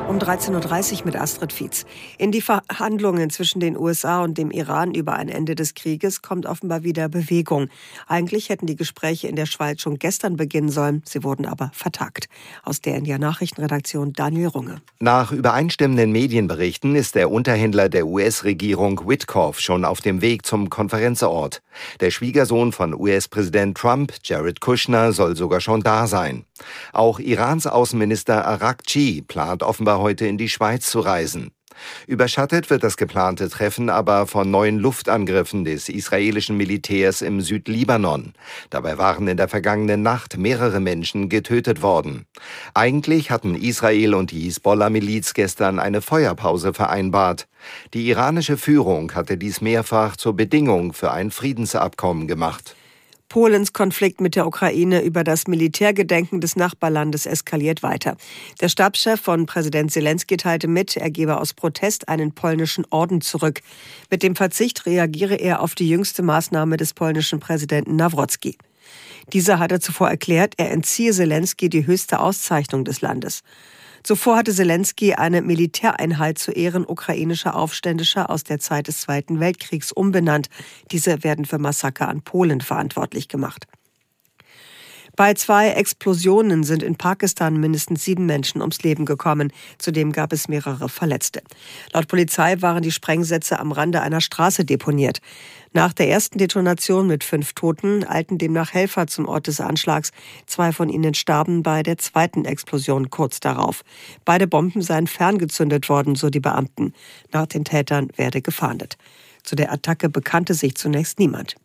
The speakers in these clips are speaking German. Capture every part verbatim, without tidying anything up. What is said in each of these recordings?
Um dreizehn Uhr dreißig mit Astrid Fietz. In die Verhandlungen zwischen den U S A und dem Iran über ein Ende des Krieges kommt offenbar wieder Bewegung. Eigentlich hätten die Gespräche in der Schweiz schon gestern beginnen sollen, sie wurden aber vertagt. Aus der N D R-Nachrichtenredaktion Daniel Runge. Nach übereinstimmenden Medienberichten ist der Unterhändler der U S-Regierung Witkoff schon auf dem Weg zum Konferenzort. Der Schwiegersohn von U S-Präsident Trump, Jared Kushner, soll sogar schon da sein. Auch Irans Außenminister Araghchi plant offenbar heute in die Schweiz zu reisen. Überschattet wird das geplante Treffen aber von neuen Luftangriffen des israelischen Militärs im Südlibanon. Dabei waren in der vergangenen Nacht mehrere Menschen getötet worden. Eigentlich hatten Israel und die Hisbollah-Miliz gestern eine Feuerpause vereinbart. Die iranische Führung hatte dies mehrfach zur Bedingung für ein Friedensabkommen gemacht. Polens Konflikt mit der Ukraine über das Militärgedenken des Nachbarlandes eskaliert weiter. Der Stabschef von Präsident Zelensky teilte mit, er gebe aus Protest einen polnischen Orden zurück. Mit dem Verzicht reagiere er auf die jüngste Maßnahme des polnischen Präsidenten Nawrocki. Dieser hatte zuvor erklärt, er entziehe Zelensky die höchste Auszeichnung des Landes. Zuvor hatte Zelensky eine Militäreinheit zu Ehren ukrainischer Aufständischer aus der Zeit des Zweiten Weltkriegs umbenannt. Diese werden für Massaker an Polen verantwortlich gemacht. Bei zwei Explosionen sind in Pakistan mindestens sieben Menschen ums Leben gekommen. Zudem gab es mehrere Verletzte. Laut Polizei waren die Sprengsätze am Rande einer Straße deponiert. Nach der ersten Detonation mit fünf Toten eilten demnach Helfer zum Ort des Anschlags. Zwei von ihnen starben bei der zweiten Explosion kurz darauf. Beide Bomben seien ferngezündet worden, so die Beamten. Nach den Tätern werde gefahndet. Zu der Attacke bekannte sich zunächst niemand.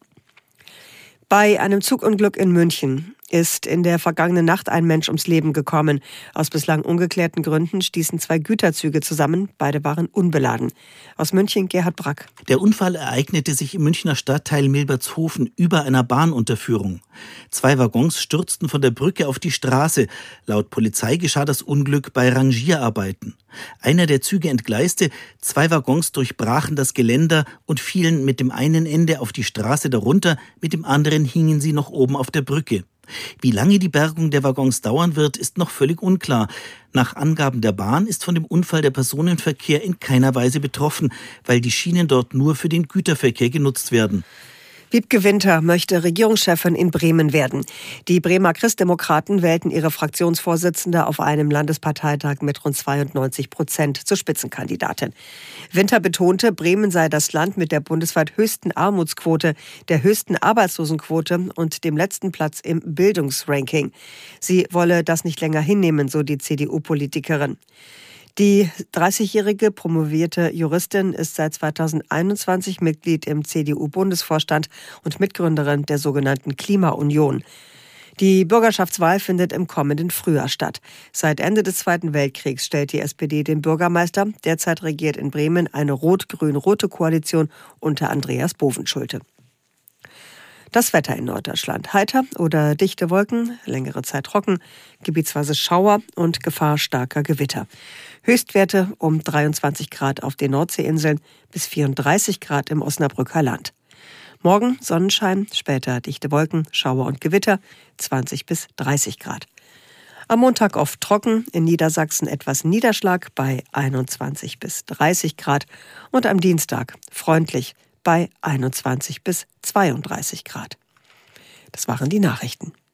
Bei einem Zugunglück in München ist in der vergangenen Nacht ein Mensch ums Leben gekommen. Aus bislang ungeklärten Gründen stießen zwei Güterzüge zusammen. Beide waren unbeladen. Aus München Gerhard Brack. Der Unfall ereignete sich im Münchner Stadtteil Milbertshofen über einer Bahnunterführung. Zwei Waggons stürzten von der Brücke auf die Straße. Laut Polizei geschah das Unglück bei Rangierarbeiten. Einer der Züge entgleiste, zwei Waggons durchbrachen das Geländer und fielen mit dem einen Ende auf die Straße darunter, mit dem anderen hingen sie noch oben auf der Brücke. Wie lange die Bergung der Waggons dauern wird, ist noch völlig unklar. Nach Angaben der Bahn ist von dem Unfall der Personenverkehr in keiner Weise betroffen, weil die Schienen dort nur für den Güterverkehr genutzt werden. Wiebke Winter möchte Regierungschefin in Bremen werden. Die Bremer Christdemokraten wählten ihre Fraktionsvorsitzende auf einem Landesparteitag mit rund zweiundneunzig Prozent zur Spitzenkandidatin. Winter betonte, Bremen sei das Land mit der bundesweit höchsten Armutsquote, der höchsten Arbeitslosenquote und dem letzten Platz im Bildungsranking. Sie wolle das nicht länger hinnehmen, so die C D U-Politikerin. Die dreißigjährige promovierte Juristin ist seit zweitausendeinundzwanzig Mitglied im C D U-Bundesvorstand und Mitgründerin der sogenannten Klimaunion. Die Bürgerschaftswahl findet im kommenden Frühjahr statt. Seit Ende des Zweiten Weltkriegs stellt die S P D den Bürgermeister. Derzeit regiert in Bremen eine rot-grün-rote Koalition unter Andreas Bovenschulte. Das Wetter in Norddeutschland. Heiter oder dichte Wolken, längere Zeit trocken, gebietsweise Schauer und Gefahr starker Gewitter. Höchstwerte um dreiundzwanzig Grad auf den Nordseeinseln bis vierunddreißig Grad im Osnabrücker Land. Morgen Sonnenschein, später dichte Wolken, Schauer und Gewitter, zwanzig bis dreißig Grad. Am Montag oft trocken, in Niedersachsen etwas Niederschlag bei einundzwanzig bis dreißig Grad und am Dienstag freundlich bei einundzwanzig bis zweiunddreißig Grad. Das waren die Nachrichten.